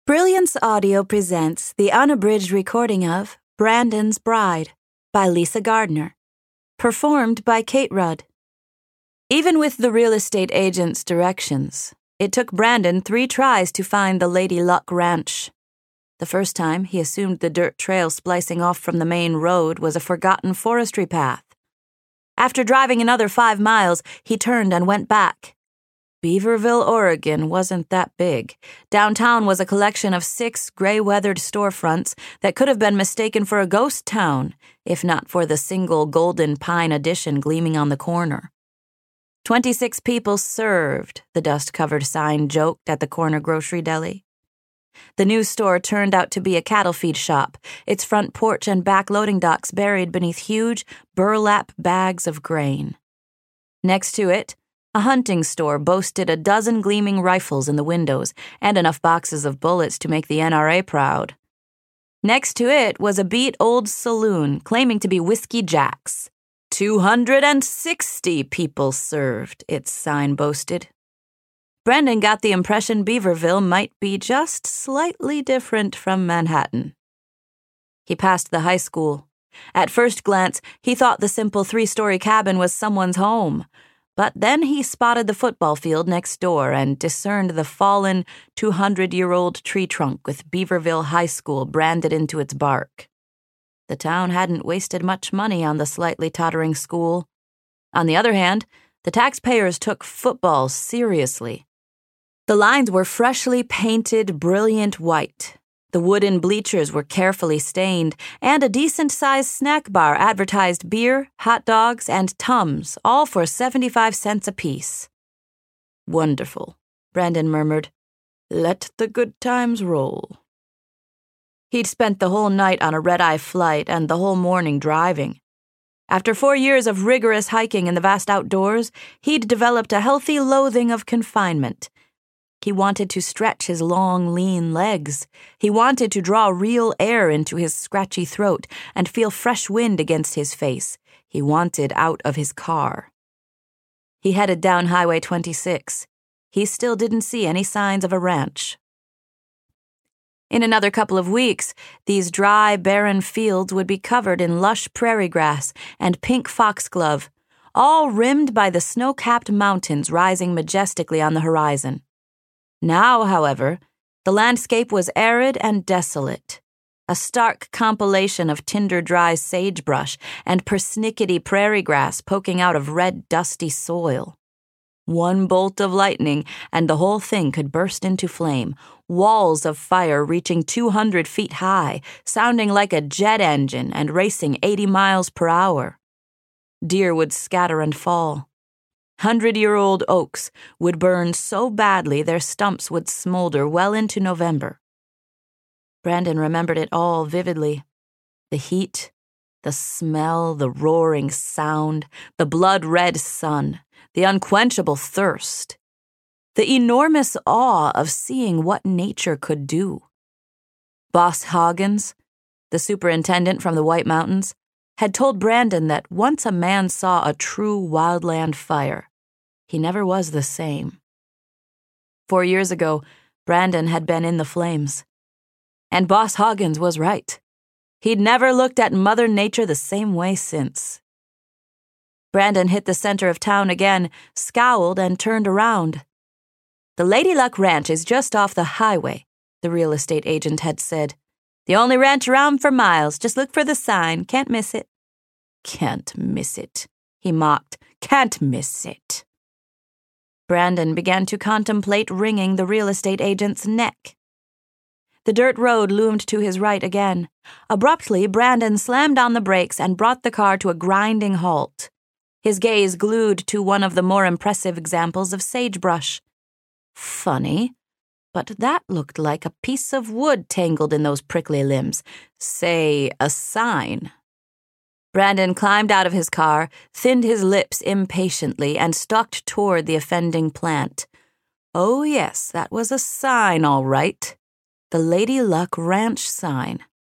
Brilliance Audio presents the unabridged recording of Brandon's Bride by Lisa Gardner, performed by Kate Rudd. Even with the real estate agent's directions, it took Brandon 3 tries to find the Lady Luck Ranch. The first time, he assumed the dirt trail splicing off from the main road was a forgotten forestry path. After driving another 5 miles, he turned and went back. Beaverville, Oregon wasn't that big. Downtown was a collection of 6 gray-weathered storefronts that could have been mistaken for a ghost town, if not for the single golden pine addition gleaming on the corner. 26 people served, the dust-covered sign joked at the corner grocery deli. The new store turned out to be a cattle feed shop, its front porch and back loading docks buried beneath huge, burlap bags of grain. Next to it, a hunting store boasted a dozen gleaming rifles in the windows and enough boxes of bullets to make the NRA proud. Next to it was a beat old saloon claiming to be Whiskey Jack's. 260 people served, its sign boasted. Brandon got the impression Beaverville might be just slightly different from Manhattan. He passed the high school. At first glance, he thought the simple 3-story cabin was someone's home. But then he spotted the football field next door and discerned the fallen 200-year-old tree trunk with Beaverville High School branded into its bark. The town hadn't wasted much money on the slightly tottering school. On the other hand, the taxpayers took football seriously. The lines were freshly painted brilliant white. The wooden bleachers were carefully stained, and a decent-sized snack bar advertised beer, hot dogs, and Tums, all for 75 cents apiece. "Wonderful," Brandon murmured. "Let the good times roll." He'd spent the whole night on a red-eye flight and the whole morning driving. After 4 years of rigorous hiking in the vast outdoors, he'd developed a healthy loathing of confinement. He wanted to stretch his long, lean legs. He wanted to draw real air into his scratchy throat and feel fresh wind against his face. He wanted out of his car. He headed down Highway 26. He still didn't see any signs of a ranch. In another couple of weeks, these dry, barren fields would be covered in lush prairie grass and pink foxglove, all rimmed by the snow-capped mountains rising majestically on the horizon. Now, however, the landscape was arid and desolate, a stark compilation of tinder-dry sagebrush and persnickety prairie grass poking out of red, dusty soil. One bolt of lightning, and the whole thing could burst into flame, walls of fire reaching 200 feet high, sounding like a jet engine and racing 80 miles per hour. Deer would scatter and fall. 100-year-old oaks would burn so badly their stumps would smolder well into November. Brandon remembered it all vividly. The heat, the smell, the roaring sound, the blood-red sun, the unquenchable thirst, the enormous awe of seeing what nature could do. Boss Hoggins, the superintendent from the White Mountains, had told Brandon that once a man saw a true wildland fire, he never was the same. 4 years ago, Brandon had been in the flames. And Boss Hoggins was right. He'd never looked at Mother Nature the same way since. Brandon hit the center of town again, scowled, and turned around. "The Lady Luck Ranch is just off the highway," the real estate agent had said. "The only ranch around for miles. Just look for the sign. Can't miss it." "Can't miss it," he mocked. "Can't miss it." Brandon began to contemplate wringing the real estate agent's neck. The dirt road loomed to his right again. Abruptly, Brandon slammed on the brakes and brought the car to a grinding halt. His gaze glued to one of the more impressive examples of sagebrush. Funny, but that looked like a piece of wood tangled in those prickly limbs. Say, a sign. Brandon climbed out of his car, thinned his lips impatiently, and stalked toward the offending plant. Oh yes, that was a sign, all right. The Lady Luck Ranch sign.